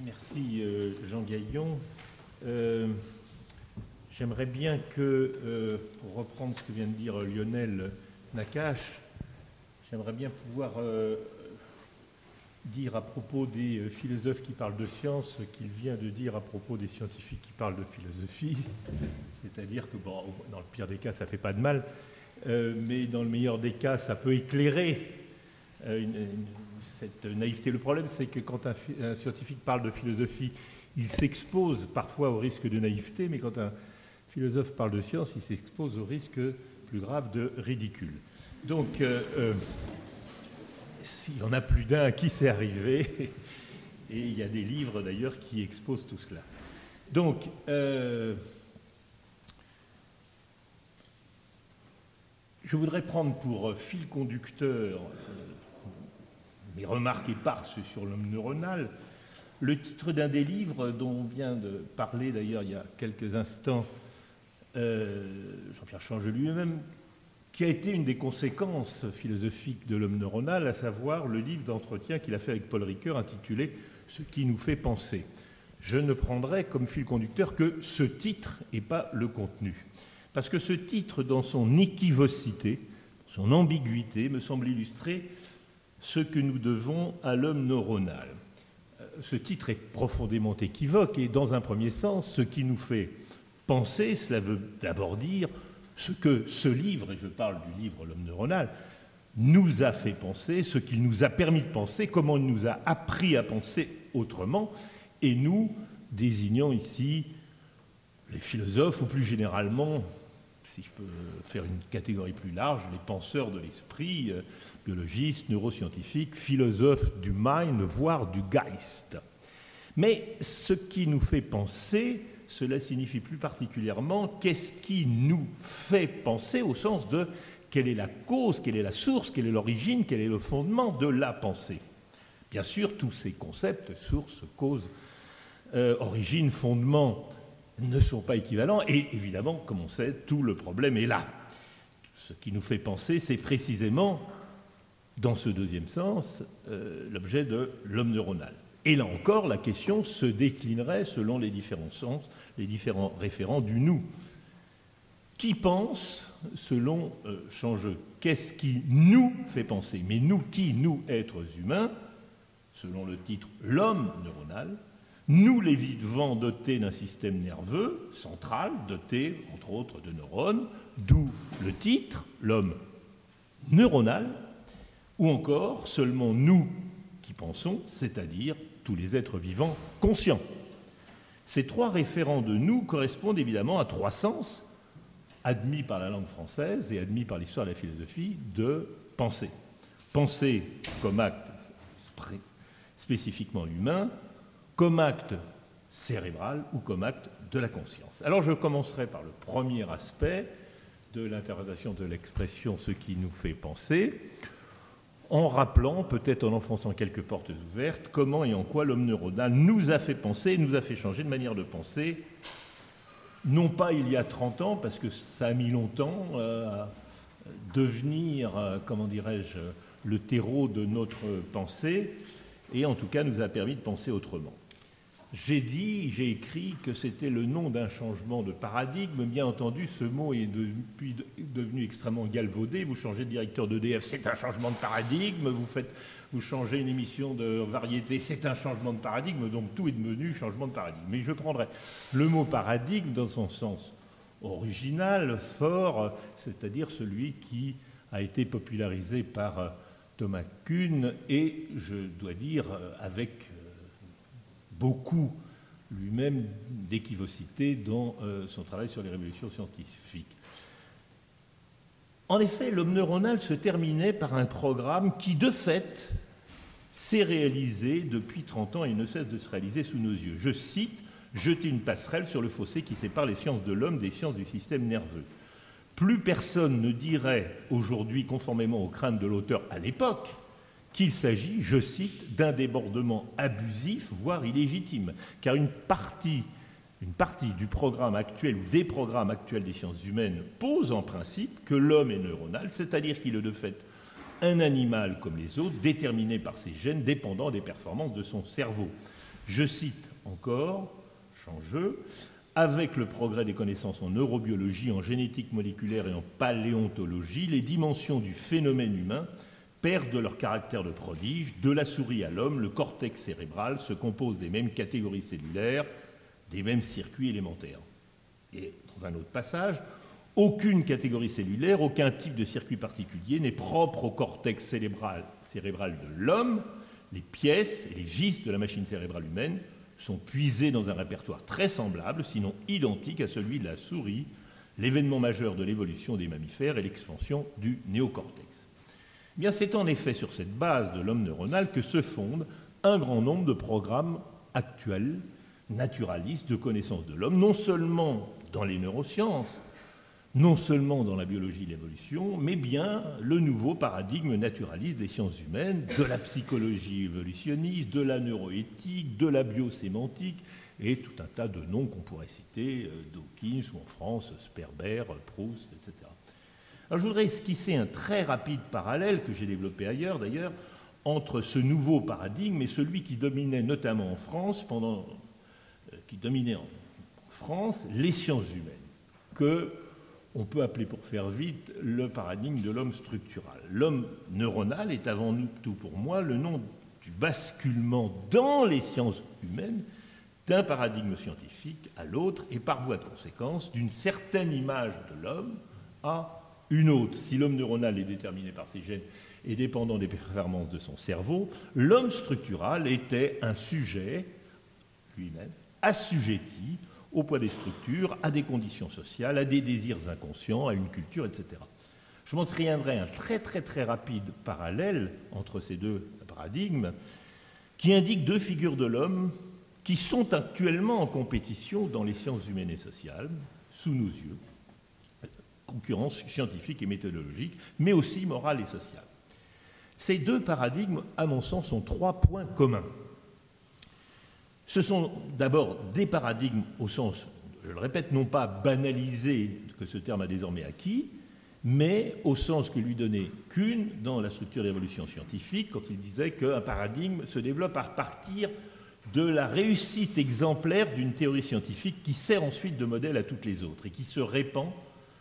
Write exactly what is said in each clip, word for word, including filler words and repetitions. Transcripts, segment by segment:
Merci euh, Jean Gaillon. Euh, J'aimerais bien que, euh, pour reprendre ce que vient de dire Lionel Nakache, j'aimerais bien pouvoir euh, dire à propos des philosophes qui parlent de science ce qu'il vient de dire à propos des scientifiques qui parlent de philosophie. C'est-à-dire que, bon, dans le pire des cas, ça ne fait pas de mal, euh, mais dans le meilleur des cas, ça peut éclairer euh, une, une, cette naïveté. Le problème, c'est que quand un, un scientifique parle de philosophie, il s'expose parfois au risque de naïveté, mais quand un philosophe parle de science, il s'expose au risque plus grave de ridicule. Donc, euh, euh, s'il y en a plus d'un à qui c'est arrivé, et il y a des livres d'ailleurs qui exposent tout cela. Donc, euh, je voudrais prendre pour fil conducteur mes remarques éparses sur l'homme neuronal, le titre d'un des livres dont on vient de parler d'ailleurs il y a quelques instants, euh, Jean-Pierre Changeux lui-même, qui a été une des conséquences philosophiques de l'homme neuronal, à savoir le livre d'entretien qu'il a fait avec Paul Ricoeur intitulé « Ce qui nous fait penser ». Je ne prendrai comme fil conducteur que ce titre et pas le contenu. Parce que ce titre, dans son équivocité, son ambiguïté, me semble illustrer ce que nous devons à l'homme neuronal. Ce titre est profondément équivoque et, dans un premier sens, ce qui nous fait penser, cela veut d'abord dire ce que ce livre, et je parle du livre L'homme neuronal, nous a fait penser, ce qu'il nous a permis de penser, comment il nous a appris à penser autrement, et nous désignons ici les philosophes, ou plus généralement, si je peux faire une catégorie plus large, les penseurs de l'esprit, euh, biologistes, neuroscientifiques, philosophes du mind, voire du Geist. Mais ce qui nous fait penser, cela signifie plus particulièrement qu'est-ce qui nous fait penser au sens de quelle est la cause, quelle est la source, quelle est l'origine, quel est le fondement de la pensée. Bien sûr, tous ces concepts, source, cause, euh, origine, fondement, ne sont pas équivalents et évidemment, comme on sait, tout le problème est là. Ce qui nous fait penser, c'est précisément, dans ce deuxième sens, euh, l'objet de l'homme neuronal. Et là encore, la question se déclinerait selon les différents sens, les différents référents du nous. Qui pense, selon euh, Changeux, qu'est-ce qui nous fait penser? Mais nous qui, nous, êtres humains, selon le titre « L'homme neuronal », nous, les vivants dotés d'un système nerveux central, doté, entre autres, de neurones, d'où le titre, l'homme neuronal, ou encore seulement nous qui pensons, c'est-à-dire tous les êtres vivants conscients. Ces trois référents de nous correspondent évidemment à trois sens, admis par la langue française et admis par l'histoire de la philosophie, de penser. Penser comme acte spécifiquement humain, comme acte cérébral ou comme acte de la conscience. Alors je commencerai par le premier aspect de l'interprétation de l'expression « ce qui nous fait penser », en rappelant, peut-être en enfonçant quelques portes ouvertes, comment et en quoi l'homme neuronal nous a fait penser, nous a fait changer de manière de penser, non pas il y a trente ans, parce que ça a mis longtemps euh, à devenir, euh, comment dirais-je, le terreau de notre pensée, et en tout cas nous a permis de penser autrement. J'ai dit, j'ai écrit que c'était le nom d'un changement de paradigme. Bien entendu, ce mot est depuis devenu extrêmement galvaudé. Vous changez de directeur d'E D F, c'est un changement de paradigme. Vous, faites, vous changez une émission de variété, c'est un changement de paradigme. Donc tout est devenu changement de paradigme. Mais je prendrai le mot paradigme dans son sens original, fort, c'est-à-dire celui qui a été popularisé par Thomas Kuhn et, je dois dire, avec beaucoup lui-même d'équivocité dans euh, son travail sur les révolutions scientifiques. En effet, l'homme neuronal se terminait par un programme qui, de fait, s'est réalisé depuis trente ans et ne cesse de se réaliser sous nos yeux. Je cite, « jeter une passerelle sur le fossé qui sépare les sciences de l'homme des sciences du système nerveux ». Plus personne ne dirait aujourd'hui, conformément aux craintes de l'auteur à l'époque, qu'il s'agit, je cite, d'un débordement abusif, voire illégitime, car une partie, une partie du programme actuel ou des programmes actuels des sciences humaines pose en principe que l'homme est neuronal, c'est-à-dire qu'il est de fait un animal comme les autres, déterminé par ses gènes, dépendant des performances de son cerveau. Je cite encore, Changeux, « Avec le progrès des connaissances en neurobiologie, en génétique moléculaire et en paléontologie, les dimensions du phénomène humain perdent leur caractère de prodige. De la souris à l'homme, le cortex cérébral se compose des mêmes catégories cellulaires, des mêmes circuits élémentaires. » Et dans un autre passage, « Aucune catégorie cellulaire, aucun type de circuit particulier n'est propre au cortex cérébral, cérébral de l'homme. Les pièces et les vis de la machine cérébrale humaine sont puisés dans un répertoire très semblable, sinon identique à celui de la souris, l'événement majeur de l'évolution des mammifères et l'expansion du néocortex. » Eh bien, c'est en effet sur cette base de l'homme neuronal que se fondent un grand nombre de programmes actuels, naturalistes, de connaissance de l'homme, non seulement dans les neurosciences, non seulement dans la biologie de l'évolution, mais bien le nouveau paradigme naturaliste des sciences humaines, de la psychologie évolutionniste, de la neuroéthique, de la biosémantique, et tout un tas de noms qu'on pourrait citer, Dawkins ou en France, Sperber, Proust, et cetera. Alors je voudrais esquisser un très rapide parallèle, que j'ai développé ailleurs d'ailleurs, entre ce nouveau paradigme et celui qui dominait notamment en France, pendant, euh, qui dominait en France les sciences humaines, que on peut appeler pour faire vite le paradigme de l'homme structural. L'homme neuronal est avant tout pour moi le nom du basculement dans les sciences humaines d'un paradigme scientifique à l'autre et par voie de conséquence d'une certaine image de l'homme à une autre. Si l'homme neuronal est déterminé par ses gènes et dépendant des performances de son cerveau, l'homme structural était un sujet lui-même assujetti au poids des structures, à des conditions sociales, à des désirs inconscients, à une culture, et cetera. Je montrirai un très très très rapide parallèle entre ces deux paradigmes qui indique deux figures de l'homme qui sont actuellement en compétition dans les sciences humaines et sociales, sous nos yeux, concurrence scientifique et méthodologique, mais aussi morale et sociale. Ces deux paradigmes, à mon sens, ont trois points communs. Ce sont d'abord des paradigmes au sens, je le répète, non pas banalisé, que ce terme a désormais acquis, mais au sens que lui donnait Kuhn dans la structure d'évolution scientifique, quand il disait qu'un paradigme se développe à partir de la réussite exemplaire d'une théorie scientifique qui sert ensuite de modèle à toutes les autres et qui se répand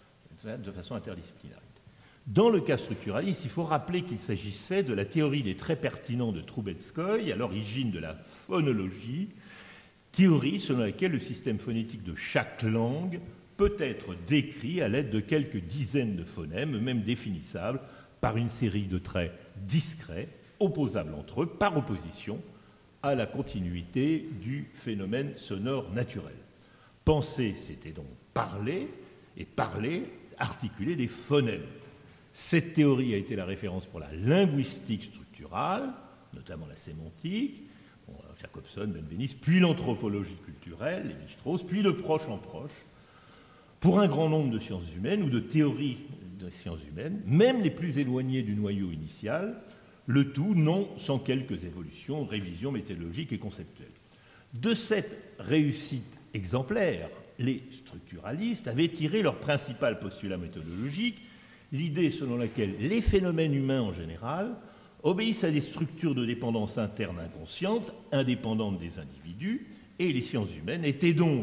de façon interdisciplinaire. Dans le cas structuraliste, il faut rappeler qu'il s'agissait de la théorie des traits pertinents de Troubetskoy, à l'origine de la phonologie, théorie selon laquelle le système phonétique de chaque langue peut être décrit à l'aide de quelques dizaines de phonèmes, même définissables, par une série de traits discrets, opposables entre eux, par opposition à la continuité du phénomène sonore naturel. Penser, c'était donc parler, et parler, articuler des phonèmes. Cette théorie a été la référence pour la linguistique structurale, notamment la sémantique, bon, Jacobson, Benveniste, puis l'anthropologie culturelle, Lévi-Strauss, puis de proche en proche, pour un grand nombre de sciences humaines ou de théories de sciences humaines, même les plus éloignées du noyau initial, le tout non sans quelques évolutions, révisions méthodologiques et conceptuelles. De cette réussite exemplaire, les structuralistes avaient tiré leur principal postulat méthodologique, l'idée selon laquelle les phénomènes humains en général obéissent à des structures de dépendance interne inconsciente, indépendantes des individus, et les sciences humaines étaient donc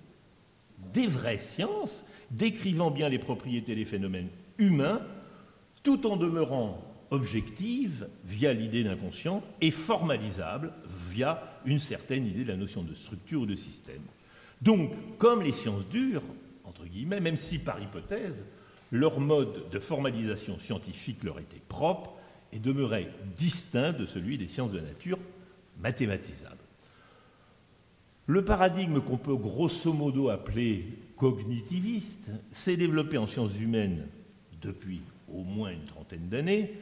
des vraies sciences décrivant bien les propriétés des phénomènes humains, tout en demeurant objectives via l'idée d'inconscient et formalisables via une certaine idée de la notion de structure ou de système. Donc, comme les sciences dures, entre guillemets, même si par hypothèse, leur mode de formalisation scientifique leur était propre et demeurait distinct de celui des sciences de nature mathématisables. Le paradigme qu'on peut grosso modo appeler cognitiviste s'est développé en sciences humaines depuis au moins une trentaine d'années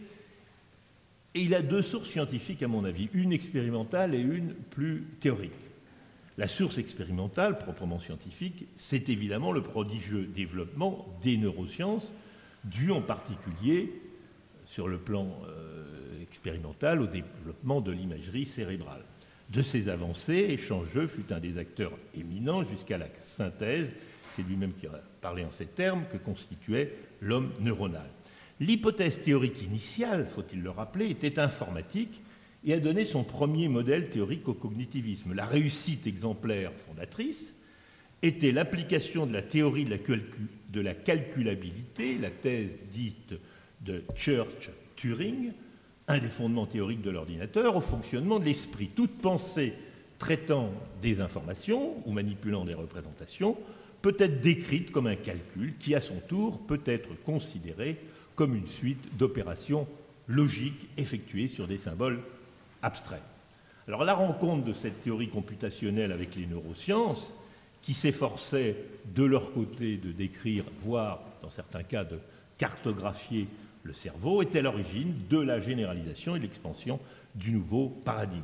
et il a deux sources scientifiques à mon avis, une expérimentale et une plus théorique. La source expérimentale, proprement scientifique, c'est évidemment le prodigieux développement des neurosciences, dû en particulier, sur le plan euh, expérimental, au développement de l'imagerie cérébrale. De ces avancées, Changeux fut un des acteurs éminents jusqu'à la synthèse, c'est lui-même qui a parlé en ces termes, que constituait l'homme neuronal. L'hypothèse théorique initiale, faut-il le rappeler, était informatique et a donné son premier modèle théorique au cognitivisme. La réussite exemplaire fondatrice était l'application de la théorie de la, calcul, de la calculabilité, la thèse dite de Church-Turing, un des fondements théoriques de l'ordinateur, au fonctionnement de l'esprit. Toute pensée traitant des informations ou manipulant des représentations peut être décrite comme un calcul qui, à son tour, peut être considéré comme une suite d'opérations logiques effectuées sur des symboles abstraits. Alors la rencontre de cette théorie computationnelle avec les neurosciences, qui s'efforçaient de leur côté de décrire, voire dans certains cas de cartographier le cerveau, était à l'origine de la généralisation et de l'expansion du nouveau paradigme.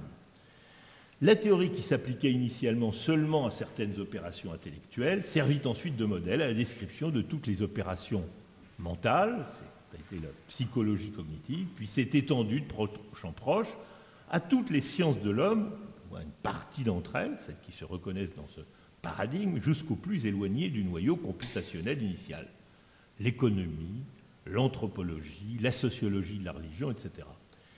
La théorie qui s'appliquait initialement seulement à certaines opérations intellectuelles servit ensuite de modèle à la description de toutes les opérations mentales, ça a été la psychologie cognitive, puis s'est étendue de proche en proche à toutes les sciences de l'homme, ou à une partie d'entre elles, celles qui se reconnaissent dans ce paradigme, jusqu'au plus éloigné du noyau computationnel initial. L'économie, l'anthropologie, la sociologie de la religion, et cetera.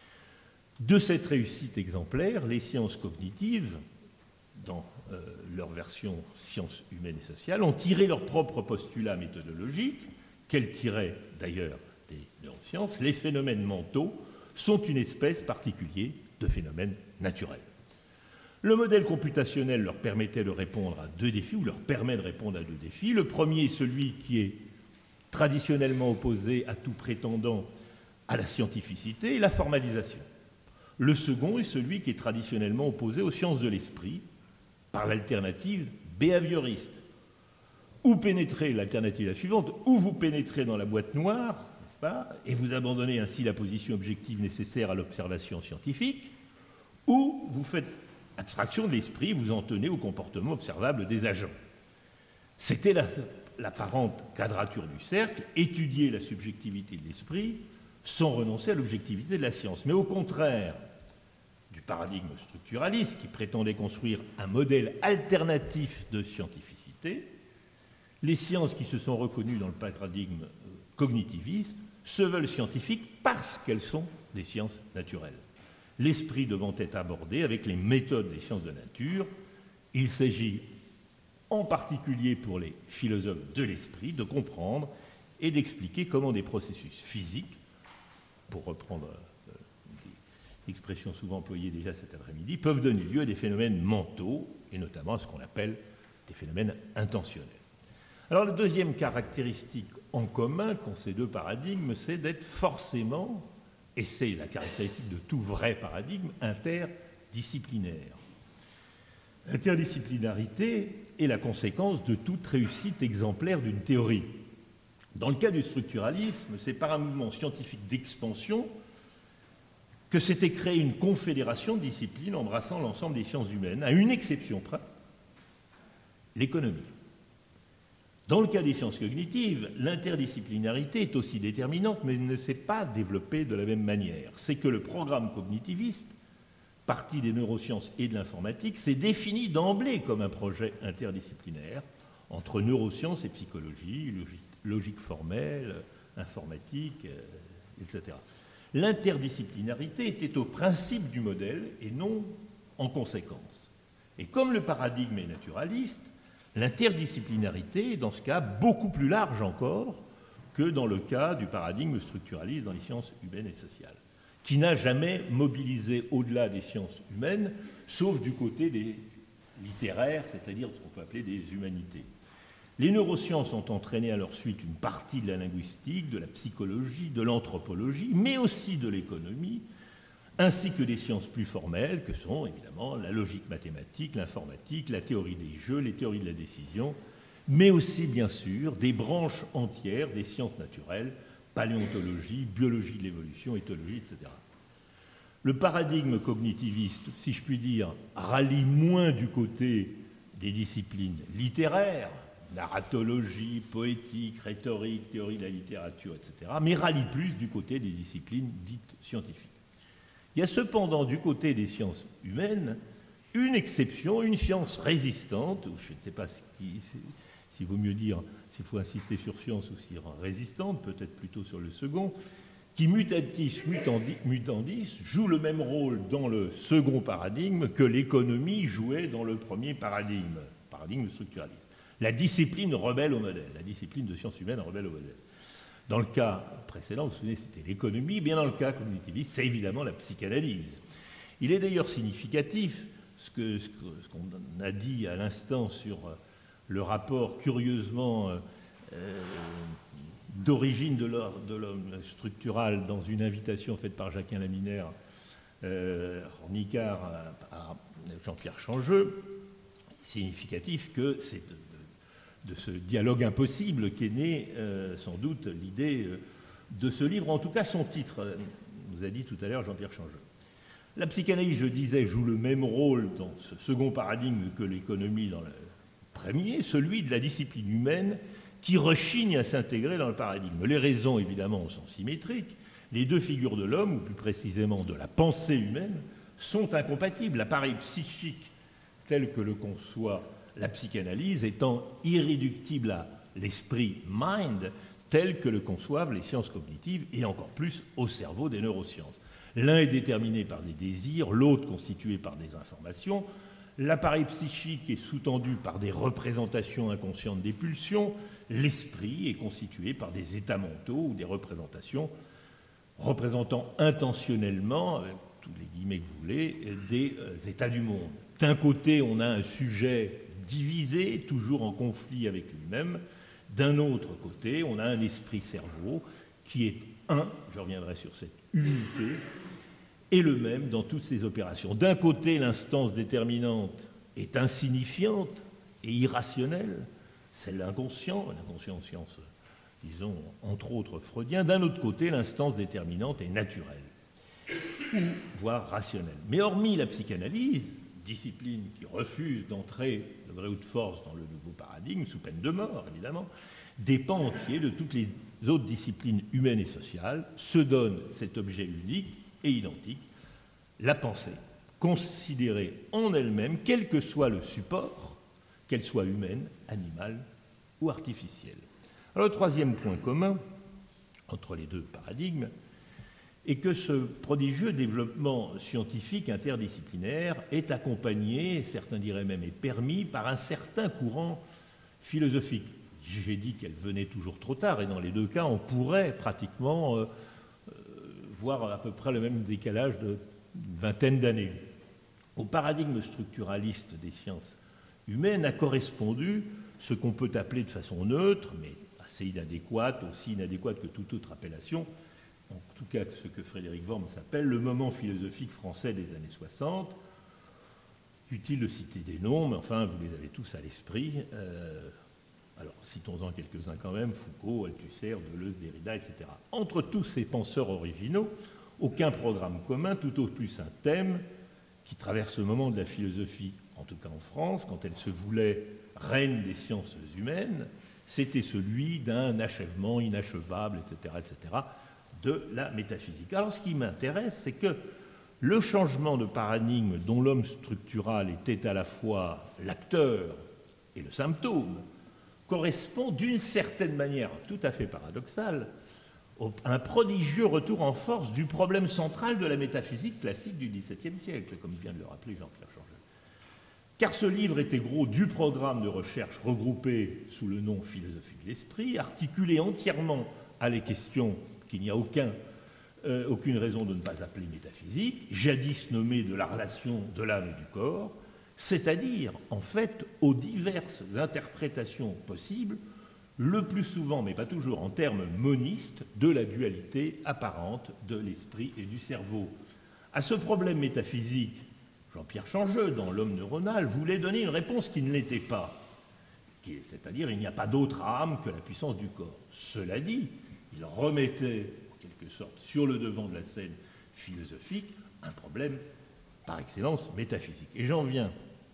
De cette réussite exemplaire, les sciences cognitives, dans euh, leur version sciences humaines et sociales, ont tiré leurs propres postulats méthodologiques, qu'elles tiraient d'ailleurs des neurosciences. Les phénomènes mentaux sont une espèce particulière de phénomènes naturels. Le modèle computationnel leur permettait de répondre à deux défis, ou leur permet de répondre à deux défis. Le premier est celui qui est traditionnellement opposé à tout prétendant à la scientificité, la formalisation. Le second est celui qui est traditionnellement opposé aux sciences de l'esprit, par l'alternative behavioriste. Ou pénétrez, l'alternative est la suivante, ou vous pénétrez dans la boîte noire, n'est-ce pas, et vous abandonnez ainsi la position objective nécessaire à l'observation scientifique, ou vous faites abstraction de l'esprit, vous en tenez au comportement observable des agents. C'était la, l'apparente quadrature du cercle, étudier la subjectivité de l'esprit sans renoncer à l'objectivité de la science. Mais au contraire du paradigme structuraliste qui prétendait construire un modèle alternatif de scientificité, les sciences qui se sont reconnues dans le paradigme cognitiviste se veulent scientifiques parce qu'elles sont des sciences naturelles. L'esprit devant être abordé avec les méthodes des sciences de nature. Il s'agit en particulier pour les philosophes de l'esprit de comprendre et d'expliquer comment des processus physiques, pour reprendre euh, des expressions souvent employées déjà cet après-midi, peuvent donner lieu à des phénomènes mentaux, et notamment à ce qu'on appelle des phénomènes intentionnels. Alors la deuxième caractéristique en commun qu'ont ces deux paradigmes, c'est d'être forcément, et c'est la caractéristique de tout vrai paradigme, interdisciplinaire. L'interdisciplinarité est la conséquence de toute réussite exemplaire d'une théorie. Dans le cas du structuralisme, c'est par un mouvement scientifique d'expansion que s'était créée une confédération de disciplines embrassant l'ensemble des sciences humaines, à une exception près, l'économie. Dans le cas des sciences cognitives, l'interdisciplinarité est aussi déterminante, mais ne s'est pas développée de la même manière. C'est que le programme cognitiviste, parti des neurosciences et de l'informatique, s'est défini d'emblée comme un projet interdisciplinaire entre neurosciences et psychologie, logique, logique formelle, informatique, euh, et cetera. L'interdisciplinarité était au principe du modèle et non en conséquence. Et comme le paradigme est naturaliste, l'interdisciplinarité est dans ce cas beaucoup plus large encore que dans le cas du paradigme structuraliste dans les sciences humaines et sociales, qui n'a jamais mobilisé au-delà des sciences humaines, sauf du côté des littéraires, c'est-à-dire ce qu'on peut appeler des humanités. Les neurosciences ont entraîné à leur suite une partie de la linguistique, de la psychologie, de l'anthropologie, mais aussi de l'économie, ainsi que des sciences plus formelles que sont évidemment la logique mathématique, l'informatique, la théorie des jeux, les théories de la décision, mais aussi bien sûr des branches entières des sciences naturelles, paléontologie, biologie de l'évolution, éthologie, et cetera. Le paradigme cognitiviste, si je puis dire, rallie moins du côté des disciplines littéraires, narratologie, poétique, rhétorique, théorie de la littérature, et cetera, mais rallie plus du côté des disciplines dites scientifiques. Il y a cependant du côté des sciences humaines une exception, une science résistante, ou je ne sais pas s'il si vaut mieux dire s'il faut insister sur science ou sur résistante, peut-être plutôt sur le second, qui mutatis mutandis joue le même rôle dans le second paradigme que l'économie jouait dans le premier paradigme, paradigme structuraliste. La discipline rebelle au modèle, la discipline de sciences humaines rebelle au modèle. Dans le cas précédent, vous vous souvenez, c'était l'économie, bien dans le cas cognitiviste, c'est évidemment la psychanalyse. Il est d'ailleurs significatif, ce, que, ce, que, ce qu'on a dit à l'instant sur le rapport curieusement euh, d'origine de l'homme structural dans une invitation faite par Jacquin Laminaire, euh, en Icare à, à Jean-Pierre Changeux, significatif que c'est de, de, de ce dialogue impossible qu'est née euh, sans doute l'idée euh, de ce livre, en tout cas son titre, nous a dit tout à l'heure Jean-Pierre Changeux. La psychanalyse, je disais, joue le même rôle dans ce second paradigme que l'économie dans le premier, celui de la discipline humaine qui rechigne à s'intégrer dans le paradigme. Les raisons, évidemment, sont symétriques. Les deux figures de l'homme, ou plus précisément de la pensée humaine, sont incompatibles. L'appareil psychique tel que le conçoit la psychanalyse étant irréductible à l'esprit mind tel que le conçoivent les sciences cognitives et encore plus au cerveau des neurosciences. L'un est déterminé par des désirs, l'autre constitué par des informations. L'appareil psychique est sous-tendu par des représentations inconscientes des pulsions. L'esprit est constitué par des états mentaux ou des représentations représentant intentionnellement, avec tous les guillemets que vous voulez, des euh, états du monde. D'un côté, on a un sujet divisé, toujours en conflit avec lui-même. D'un autre côté, on a un esprit-cerveau qui est un, je reviendrai sur cette unité, et le même dans toutes ses opérations. D'un côté, l'instance déterminante est insignifiante et irrationnelle, c'est l'inconscient, l'inconscient en sciences, disons, entre autres freudien. D'un autre côté, l'instance déterminante est naturelle, ou voire rationnelle. Mais hormis la psychanalyse, discipline qui refuse d'entrer de gré ou de force dans le nouveau paradigme, sous peine de mort, évidemment, des pans entiers de toutes les autres disciplines humaines et sociales se donnent cet objet unique et identique, la pensée, considérée en elle-même, quel que soit le support, qu'elle soit humaine, animale ou artificielle. Alors le troisième point commun entre les deux paradigmes est que ce prodigieux développement scientifique interdisciplinaire est accompagné, certains diraient même est permis, par un certain courant philosophique. J'ai dit qu'elle venait toujours trop tard, et dans les deux cas, on pourrait pratiquement euh, euh, voir à peu près le même décalage d'une vingtaine d'années. Au paradigme structuraliste des sciences humaines a correspondu ce qu'on peut appeler de façon neutre, mais assez inadéquate, aussi inadéquate que toute autre appellation, en tout cas ce que Frédéric Worm s'appelle le moment philosophique français des années soixante. Utile de citer des noms, mais enfin, vous les avez tous à l'esprit. Euh, alors, citons-en quelques-uns quand même, Foucault, Althusser, Deleuze, Derrida, et cetera. Entre tous ces penseurs originaux, aucun programme commun, tout au plus un thème qui traverse le moment de la philosophie, en tout cas en France, quand elle se voulait reine des sciences humaines, c'était celui d'un achèvement inachevable, et cetera, et cetera, de la métaphysique. Alors, ce qui m'intéresse, c'est que le changement de paradigme dont l'homme structural était à la fois l'acteur et le symptôme correspond d'une certaine manière tout à fait paradoxale à un prodigieux retour en force du problème central de la métaphysique classique du dix-septième siècle, comme vient de le rappeler Jean-Pierre Changeux. Car ce livre était gros du programme de recherche regroupé sous le nom Philosophie de l'esprit, articulé entièrement à les questions qu'il n'y a aucun, euh, aucune raison de ne pas appeler métaphysique, jadis nommée de la relation de l'âme et du corps, c'est-à-dire, en fait, aux diverses interprétations possibles, le plus souvent, mais pas toujours, en termes monistes, de la dualité apparente de l'esprit et du cerveau. À ce problème métaphysique, Jean-Pierre Changeux, dans L'homme neuronal, voulait donner une réponse qui ne l'était pas, c'est-à-dire, il n'y a pas d'autre âme que la puissance du corps. Cela dit, il remettait, en quelque sorte, sur le devant de la scène philosophique, un problème par excellence métaphysique. Et j'en viens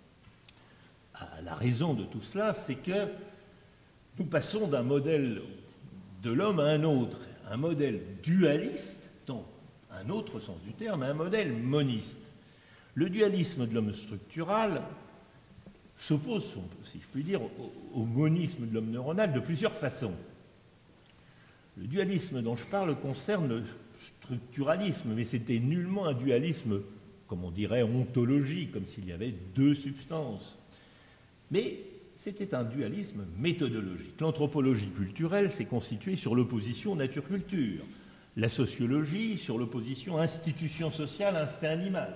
à la raison de tout cela, c'est que nous passons d'un modèle de l'homme à un autre, un modèle dualiste, dans un autre sens du terme, à un modèle moniste. Le dualisme de l'homme structural s'oppose, si je puis dire, au, au monisme de l'homme neuronal de plusieurs façons. Le dualisme dont je parle concerne structuralisme, mais c'était nullement un dualisme, comme on dirait, ontologique, comme s'il y avait deux substances. Mais c'était un dualisme méthodologique. L'anthropologie culturelle s'est constituée sur l'opposition nature-culture, la sociologie sur l'opposition institution sociale, instinct animal.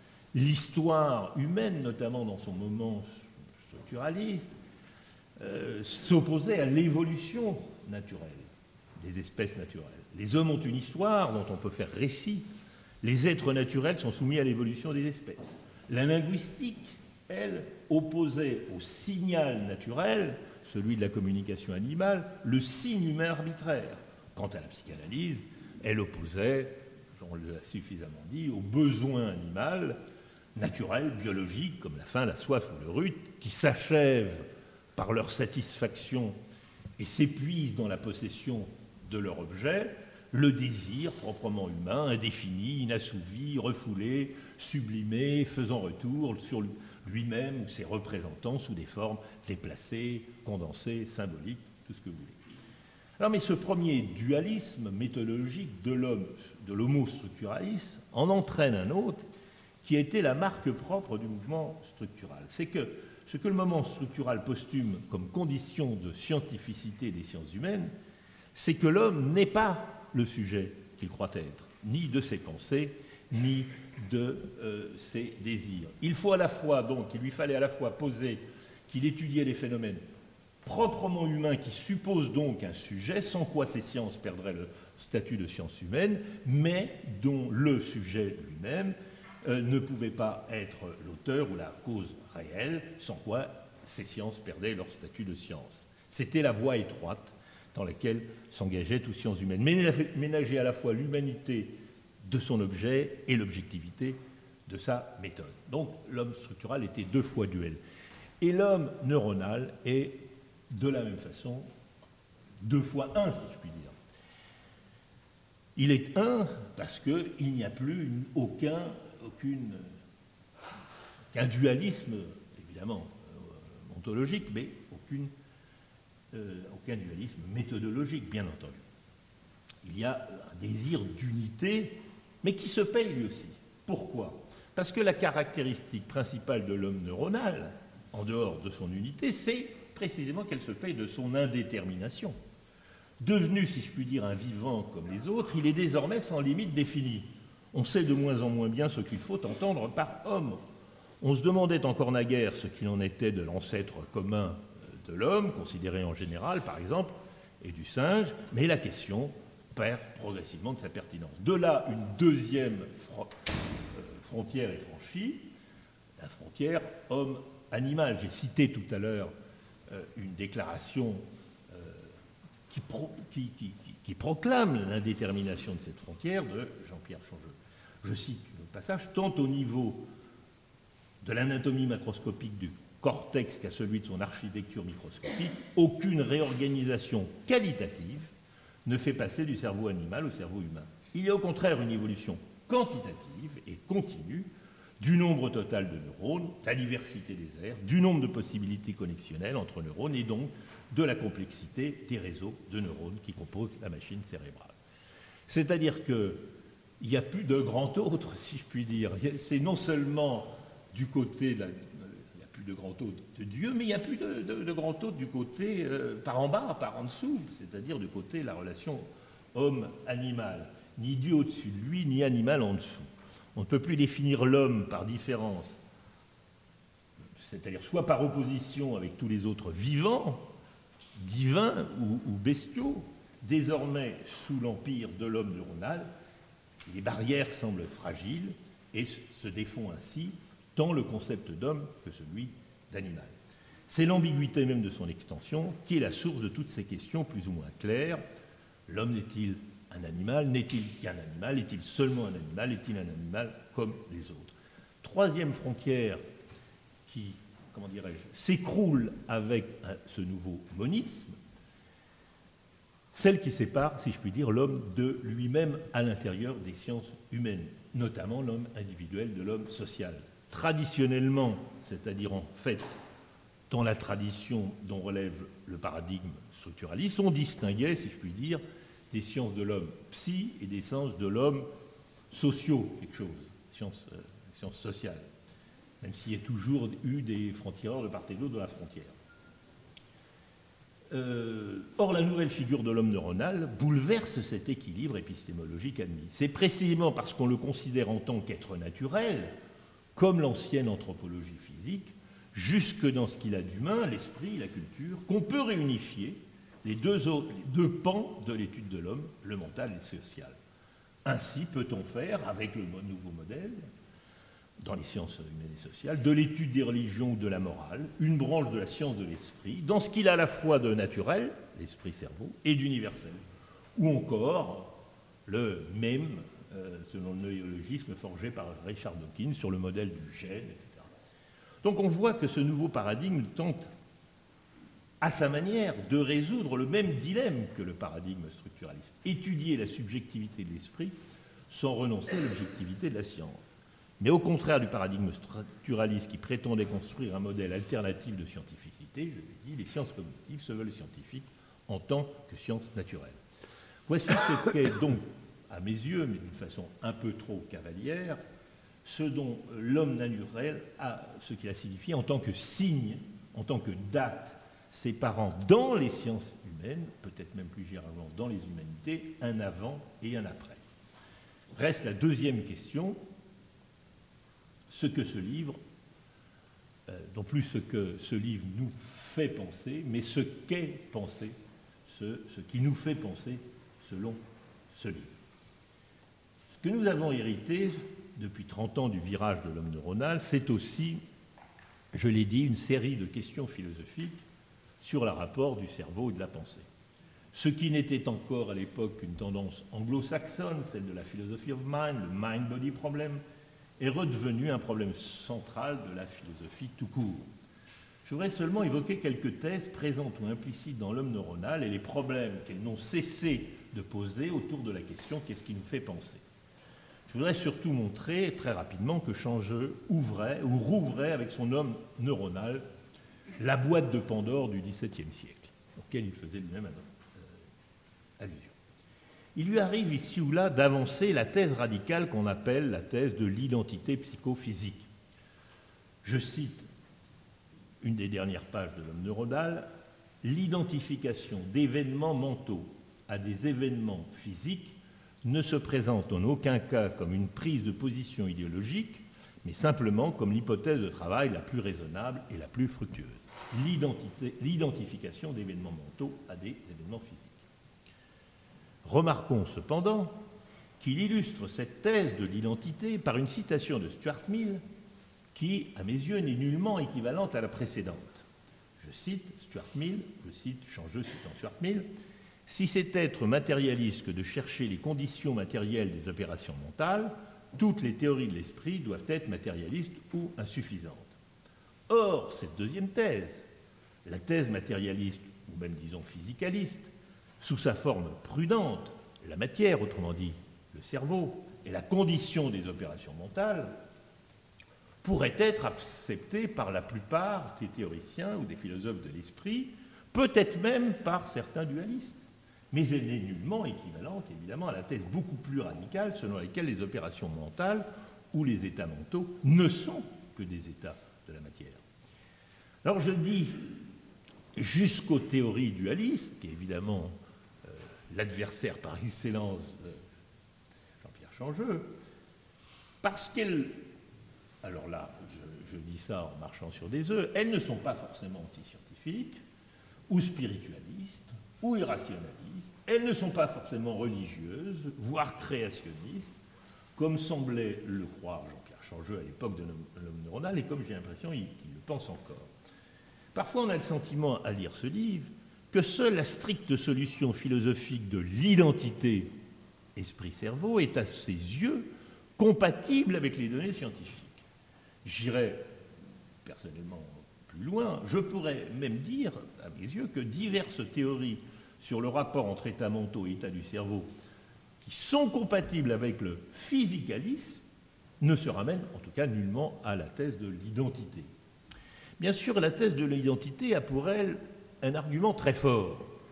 L'histoire humaine, notamment dans son moment structuraliste, euh, s'opposait à l'évolution naturelle des espèces naturelles. Les hommes ont une histoire dont on peut faire récit. Les êtres naturels sont soumis à l'évolution des espèces. La linguistique, elle, opposait au signal naturel, celui de la communication animale, le signe humain arbitraire. Quant à la psychanalyse, elle opposait, on l'a suffisamment dit, au besoin animal, naturel, biologique, comme la faim, la soif ou le rut, qui s'achèvent par leur satisfaction et s'épuisent dans la possession de leur objet, le désir proprement humain, indéfini, inassouvi, refoulé, sublimé, faisant retour sur lui-même ou ses représentants sous des formes déplacées, condensées, symboliques, tout ce que vous voulez. Alors, mais ce premier dualisme méthodologique de l'homme, de l'homo structuralis, en entraîne un autre qui a été la marque propre du mouvement structural. C'est que ce que le moment structural posthume comme condition de scientificité des sciences humaines, c'est que l'homme n'est pas le sujet qu'il croit être, ni de ses pensées, ni de euh, ses désirs. Il faut à la fois, donc, il lui fallait à la fois poser qu'il étudiait les phénomènes proprement humains qui supposent donc un sujet, sans quoi ces sciences perdraient le statut de sciences humaines, mais dont le sujet lui-même euh, ne pouvait pas être l'auteur ou la cause réelle, sans quoi ces sciences perdaient leur statut de science. C'était la voie étroite dans laquelle s'engageaient toutes sciences humaines. Ménager à la fois l'humanité de son objet et l'objectivité de sa méthode. Donc l'homme structural était deux fois duel. Et l'homme neuronal est de la même façon deux fois un, si je puis dire. Il est un parce qu'il n'y a plus une, aucun, aucune, aucun dualisme, évidemment, euh, ontologique, mais aucune Euh, aucun dualisme méthodologique, bien entendu. Il y a un désir d'unité, mais qui se paye lui aussi. Pourquoi ? Parce que la caractéristique principale de l'homme neuronal, en dehors de son unité, c'est précisément qu'elle se paye de son indétermination. Devenu, si je puis dire, un vivant comme les autres, il est désormais sans limite définie. On sait de moins en moins bien ce qu'il faut entendre par homme. On se demandait encore naguère ce qu'il en était de l'ancêtre commun de l'homme, considéré en général, par exemple, et du singe, mais la question perd progressivement de sa pertinence. De là, une deuxième fro- euh, frontière est franchie, la frontière homme-animal. J'ai cité tout à l'heure euh, une déclaration euh, qui, pro- qui, qui, qui, qui proclame l'indétermination de cette frontière de Jean-Pierre Changeux. Je cite le passage, tant au niveau de l'anatomie macroscopique du cortex qu'à celui de son architecture microscopique, aucune réorganisation qualitative ne fait passer du cerveau animal au cerveau humain. Il y a au contraire une évolution quantitative et continue du nombre total de neurones, la diversité des aires, du nombre de possibilités connexionnelles entre neurones et donc de la complexité des réseaux de neurones qui composent la machine cérébrale. C'est-à-dire qu'il n'y a plus de grand autre, si je puis dire. C'est non seulement du côté de la de grand hôte de Dieu, mais il n'y a plus de, de, de grand hôte du côté euh, par en bas, par en dessous, c'est-à-dire du côté de la relation homme-animal. Ni Dieu au-dessus de lui, ni animal en dessous. On ne peut plus définir l'homme par différence, c'est-à-dire soit par opposition avec tous les autres vivants, divins ou, ou bestiaux. Désormais, sous l'empire de l'homme neuronal, les barrières semblent fragiles et se défont ainsi tant le concept d'homme que celui d'animal. C'est l'ambiguïté même de son extension qui est la source de toutes ces questions plus ou moins claires. L'homme n'est-il un animal ? N'est-il qu'un animal ? Est-il seulement un animal ? Est-il un animal comme les autres ? Troisième frontière qui, comment dirais-je, s'écroule avec un, ce nouveau monisme, celle qui sépare, si je puis dire, l'homme de lui-même à l'intérieur des sciences humaines, notamment l'homme individuel de l'homme social. Traditionnellement, c'est-à-dire en fait, dans la tradition dont relève le paradigme structuraliste, on distinguait, si je puis dire, des sciences de l'homme psy et des sciences de l'homme sociaux, quelque chose, sciences, euh, sciences sociales, même s'il y a toujours eu des francs-tireurs de part et d'autre de la frontière. Euh, or, la nouvelle figure de l'homme neuronal bouleverse cet équilibre épistémologique admis. C'est précisément parce qu'on le considère en tant qu'être naturel, comme l'ancienne anthropologie physique, jusque dans ce qu'il a d'humain, l'esprit, la culture, qu'on peut réunifier les deux, autres, les deux pans de l'étude de l'homme, le mental et le social. Ainsi peut-on faire, avec le nouveau modèle, dans les sciences humaines et sociales, de l'étude des religions ou de la morale, une branche de la science de l'esprit, dans ce qu'il a à la fois de naturel, l'esprit-cerveau, et d'universel. Ou encore, le même, euh, selon le néologisme forgé par Richard Dawkins, sur le modèle du gène, et cetera. Donc on voit que ce nouveau paradigme tente, à sa manière, de résoudre le même dilemme que le paradigme structuraliste. Étudier la subjectivité de l'esprit sans renoncer à l'objectivité de la science. Mais au contraire du paradigme structuraliste qui prétendait construire un modèle alternatif de scientificité, je l'ai dit, les sciences cognitives se veulent scientifiques en tant que sciences naturelles. Voici ce qu'est donc, à mes yeux, mais d'une façon un peu trop cavalière, ce dont l'homme naturel a, ce qu'il a signifié en tant que signe, en tant que date, séparant dans les sciences humaines, peut-être même plus généralement dans les humanités, un avant et un après. Reste la deuxième question, ce que ce livre, euh, non plus ce que ce livre nous fait penser, mais ce qu'est penser, ce, ce qui nous fait penser selon ce livre. Ce que nous avons hérité depuis trente ans du virage de l'homme neuronal, c'est aussi, je l'ai dit, une série de questions philosophiques sur le rapport du cerveau et de la pensée. Ce qui n'était encore à l'époque qu'une tendance anglo-saxonne, celle de la philosophie of mind, le mind-body problem, est redevenu un problème central de la philosophie tout court. Je voudrais seulement évoquer quelques thèses présentes ou implicites dans l'homme neuronal et les problèmes qu'elles n'ont cessé de poser autour de la question « qu'est-ce qui nous fait penser ?» Je voudrais surtout montrer très rapidement que Changeux ouvrait ou rouvrait avec son homme neuronal la boîte de Pandore du dix-septième siècle, auquel il faisait lui-même euh, allusion. Il lui arrive ici ou là d'avancer la thèse radicale qu'on appelle la thèse de l'identité psychophysique. Je cite une des dernières pages de l'homme neuronal, « L'identification d'événements mentaux à des événements physiques ne se présente en aucun cas comme une prise de position idéologique, mais simplement comme l'hypothèse de travail la plus raisonnable et la plus fructueuse. L'identification d'événements mentaux à des événements physiques. » Remarquons cependant qu'il illustre cette thèse de l'identité par une citation de Stuart Mill qui, à mes yeux, n'est nullement équivalente à la précédente. Je cite Stuart Mill, je cite Changeux citant Stuart Mill, « Si c'est être matérialiste que de chercher les conditions matérielles des opérations mentales, toutes les théories de l'esprit doivent être matérialistes ou insuffisantes. » Or, cette deuxième thèse, la thèse matérialiste, ou même disons physicaliste, sous sa forme prudente, la matière, autrement dit le cerveau, et la condition des opérations mentales, pourrait être acceptée par la plupart des théoriciens ou des philosophes de l'esprit, peut-être même par certains dualistes. Mais elle n'est nullement équivalente, évidemment, à la thèse beaucoup plus radicale selon laquelle les opérations mentales ou les états mentaux ne sont que des états de la matière. Alors je dis jusqu'aux théories dualistes, qui est évidemment euh, l'adversaire par excellence de Jean-Pierre Changeux, parce qu'elles, alors là, je, je dis ça en marchant sur des œufs, elles ne sont pas forcément antiscientifiques, ou spiritualistes, ou irrationalistes, elles ne sont pas forcément religieuses, voire créationnistes, comme semblait le croire Jean-Pierre Changeux à l'époque de l'homme neuronal, et comme j'ai l'impression qu'il le pense encore. Parfois, on a le sentiment, à lire ce livre, que seule la stricte solution philosophique de l'identité esprit-cerveau est, à ses yeux, compatible avec les données scientifiques. J'irais personnellement plus loin. Je pourrais même dire, à mes yeux, que diverses théories sur le rapport entre états mentaux et état du cerveau qui sont compatibles avec le physicalisme ne se ramènent, en tout cas, nullement à la thèse de l'identité. Bien sûr, la thèse de l'identité a pour elle un argument très fort.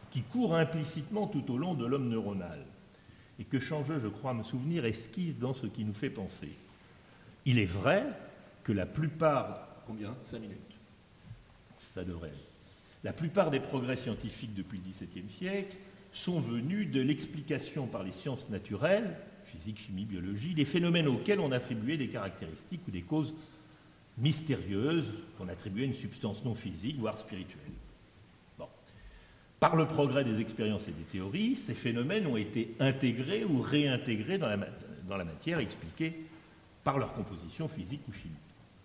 qui court implicitement tout au long de l'homme neuronal, et que Changeux, je crois me souvenir, esquisse dans ce qui nous fait penser. Il est vrai que la plupart... Combien ? Cinq minutes. Ça devrait aller. La plupart des progrès scientifiques depuis le dix-septième siècle sont venus de l'explication par les sciences naturelles, physique, chimie, biologie, des phénomènes auxquels on attribuait des caractéristiques ou des causes mystérieuses, qu'on attribuait à une substance non physique, voire spirituelle. Bon. Par le progrès des expériences et des théories, ces phénomènes ont été intégrés ou réintégrés dans la, dans la matière, expliqués par leur composition physique ou chimique.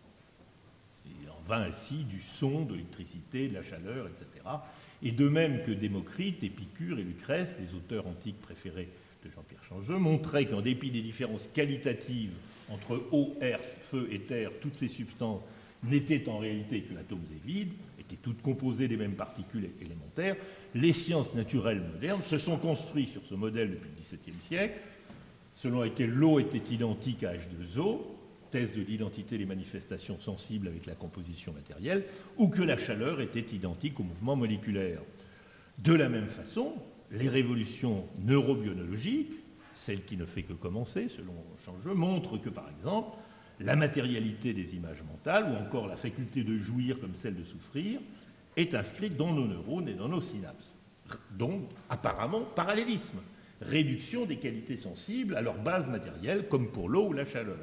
Il en va ainsi du son, de l'électricité, de la chaleur, et cetera. Et de même que Démocrite, Épicure et Lucrèce, les auteurs antiques préférés de Jean-Pierre Changeux, montraient qu'en dépit des différences qualitatives entre eau, air, feu et terre, toutes ces substances n'étaient en réalité que atomes et vides, étaient toutes composées des mêmes particules élémentaires, les sciences naturelles modernes se sont construites sur ce modèle depuis le dix-septième siècle, selon lequel l'eau était identique à H deux O, thèse de l'identité des manifestations sensibles avec la composition matérielle, ou que la chaleur était identique au mouvement moléculaire. De la même façon, les révolutions neurobiologiques, celle qui ne fait que commencer, selon Changeux, montrent que, par exemple, la matérialité des images mentales, ou encore la faculté de jouir comme celle de souffrir, est inscrite dans nos neurones et dans nos synapses. Donc, apparemment, parallélisme, réduction des qualités sensibles à leur base matérielle, comme pour l'eau ou la chaleur.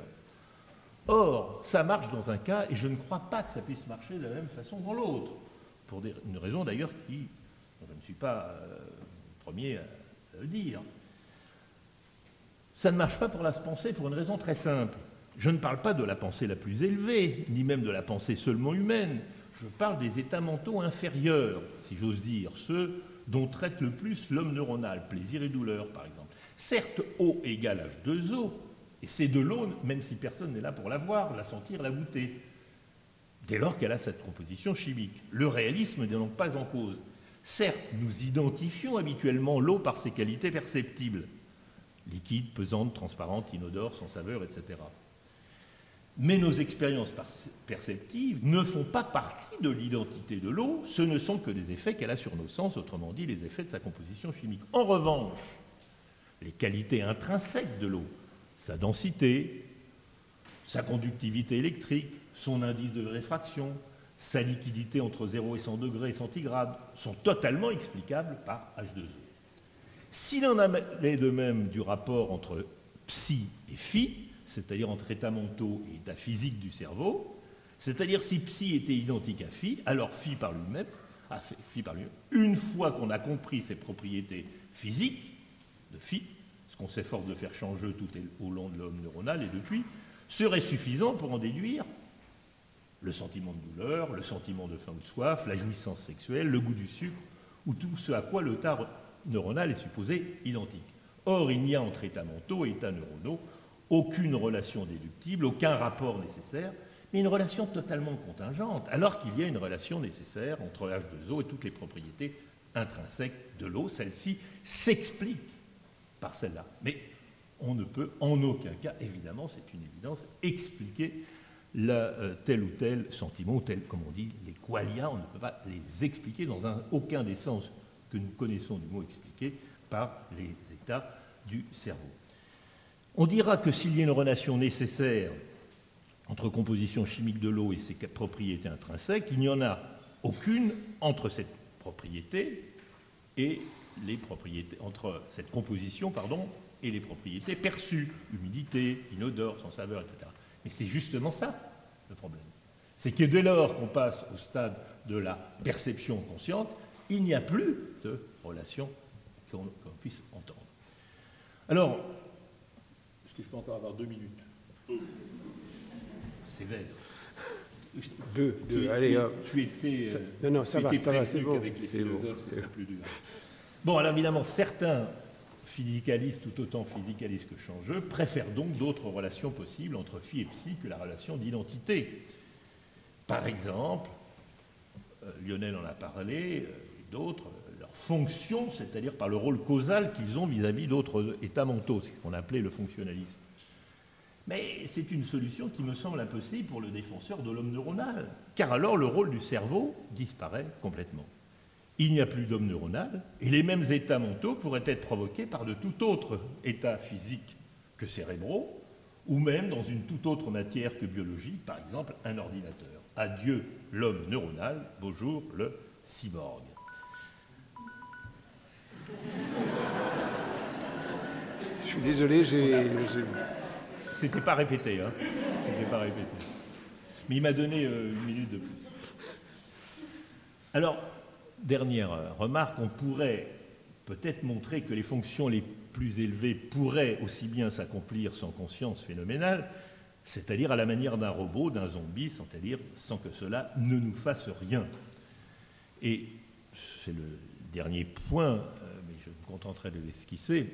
Or, ça marche dans un cas, et je ne crois pas que ça puisse marcher de la même façon dans l'autre, pour des, une raison d'ailleurs qui, dont je ne suis pas euh, le premier à le dire. Ça ne marche pas pour la pensée pour une raison très simple. Je ne parle pas de la pensée la plus élevée, ni même de la pensée seulement humaine. Je parle des états mentaux inférieurs, si j'ose dire, ceux dont traite le plus l'homme neuronal, plaisir et douleur, par exemple. Certes, O égale H deux O, et c'est de l'eau, même si personne n'est là pour la voir, la sentir, la goûter, dès lors qu'elle a cette composition chimique. Le réalisme n'est donc pas en cause. Certes, nous identifions habituellement l'eau par ses qualités perceptibles, liquide, pesante, transparente, inodore, sans saveur, et cetera. Mais nos expériences perceptives ne font pas partie de l'identité de l'eau, ce ne sont que des effets qu'elle a sur nos sens, autrement dit les effets de sa composition chimique. En revanche, les qualités intrinsèques de l'eau, sa densité, sa conductivité électrique, son indice de réfraction, sa liquidité entre zéro et cent degrés centigrades, sont totalement explicables par H deux O. S'il en allait de même du rapport entre psi et phi, c'est-à-dire entre états mentaux et états physiques du cerveau, c'est-à-dire si psi était identique à phi, alors phi par lui-même, ah, phi par lui-même, une fois qu'on a compris ses propriétés physiques de phi, ce qu'on s'efforce de faire changer tout au long de l'homme neuronal et depuis, serait suffisant pour en déduire le sentiment de douleur, le sentiment de faim ou de soif, la jouissance sexuelle, le goût du sucre, ou tout ce à quoi le tas neuronal est supposé identique. Or, il n'y a entre états mentaux et états neuronaux aucune relation déductible, aucun rapport nécessaire, mais une relation totalement contingente, alors qu'il y a une relation nécessaire entre H deux O et toutes les propriétés intrinsèques de l'eau. Celle-ci s'explique par celle-là. Mais on ne peut en aucun cas, évidemment, c'est une évidence, expliquer la, euh, tel ou tel sentiment, ou tel, comme on dit, les qualia, on ne peut pas les expliquer dans un, aucun des sens que nous connaissons du mot expliquer par les états du cerveau. On dira que s'il y a une relation nécessaire entre composition chimique de l'eau et ses propriétés intrinsèques, il n'y en a aucune entre cette propriété et les propriétés, entre cette composition, pardon, et les propriétés perçues, humidité, inodore, sans saveur, et cetera. Mais c'est justement ça le problème. C'est que dès lors qu'on passe au stade de la perception consciente, il n'y a plus de relation qu'on, qu'on puisse entendre. Alors, est-ce que je peux encore avoir deux minutes ? Sévère. Deux, deux, tu, allez, tu, hop. tu étais, ça, non, non, ça va, ça va, c'est bon. Avec les c'est philosophes, bon. ce serait plus dur. Bon, alors évidemment, certains physicalistes, tout autant physicalistes que Changeux, préfèrent donc d'autres relations possibles entre phi et psi que la relation d'identité. Par exemple, euh, Lionel en a parlé, euh, et d'autres, euh, leur fonction, c'est-à-dire par le rôle causal qu'ils ont vis-à-vis d'autres états mentaux, c'est ce qu'on appelait le fonctionnalisme. Mais c'est une solution qui me semble impossible pour le défenseur de l'homme neuronal, car alors le rôle du cerveau disparaît complètement. il n'y a plus d'homme neuronal, et les mêmes états mentaux pourraient être provoqués par de tout autre état physique que cérébraux, ou même dans une toute autre matière que biologique, par exemple un ordinateur. Adieu l'homme neuronal, bonjour le cyborg. Je suis désolé, j'ai... C'était pas répété, hein. C'était pas répété. Mais il m'a donné euh, une minute de plus. Alors, dernière remarque, on pourrait peut-être montrer que les fonctions les plus élevées pourraient aussi bien s'accomplir sans conscience phénoménale, c'est-à-dire à la manière d'un robot, d'un zombie, c'est-à-dire sans que cela ne nous fasse rien. Et c'est le dernier point, mais je me contenterai de l'esquisser.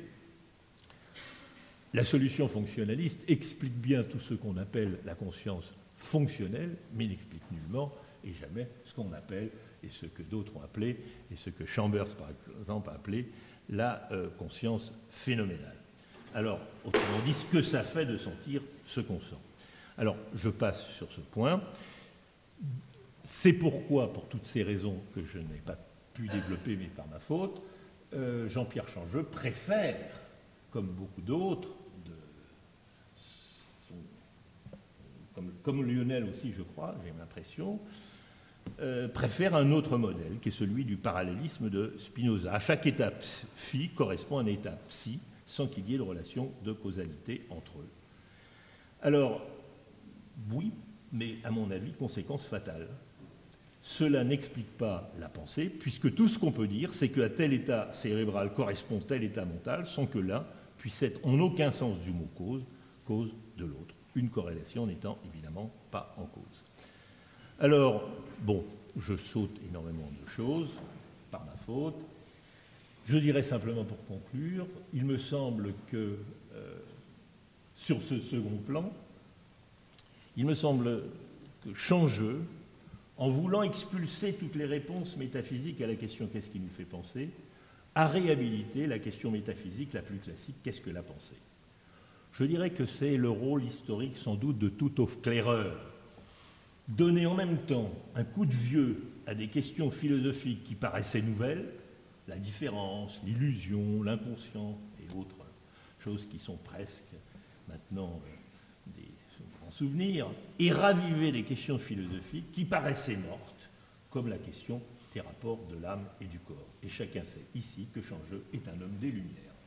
La solution fonctionnaliste explique bien tout ce qu'on appelle la conscience fonctionnelle, mais n'explique nullement et jamais ce qu'on appelle, et ce que d'autres ont appelé, et ce que Chambers, par exemple, a appelé la euh, conscience phénoménale. Alors, autrement dit, ce que ça fait de sentir ce qu'on sent. Alors, je passe sur ce point. C'est pourquoi, pour toutes ces raisons que je n'ai pas pu développer, mais par ma faute, euh, Jean-Pierre Changeux préfère, comme beaucoup d'autres, de son, comme, comme Lionel aussi, je crois, j'ai l'impression, euh, préfère un autre modèle, qui est celui du parallélisme de Spinoza. À chaque étape phi correspond à un état psi, sans qu'il y ait de relation de causalité entre eux. Alors, oui, mais à mon avis, conséquence fatale. Cela n'explique pas la pensée, puisque tout ce qu'on peut dire, c'est qu'à tel état cérébral correspond tel état mental, sans que l'un puisse être en aucun sens du mot cause, cause de l'autre. Une corrélation n'étant évidemment pas en cause. Alors, bon, je saute énormément de choses, par ma faute. Je dirais simplement pour conclure, il me semble que euh, sur ce second plan, il me semble que Changeux, en voulant expulser toutes les réponses métaphysiques à la question « qu'est-ce qui nous fait penser ?», a réhabilité la question métaphysique la plus classique « qu'est-ce que la pensée ?» Je dirais que c'est le rôle historique sans doute de tout aufkläreur. Donner en même temps un coup de vieux à des questions philosophiques qui paraissaient nouvelles, la différence, l'illusion, l'inconscient et autres choses qui sont presque maintenant des grands souvenirs, et raviver des questions philosophiques qui paraissaient mortes, comme la question des rapports de l'âme et du corps. Et chacun sait ici que Changeux est un homme des Lumières.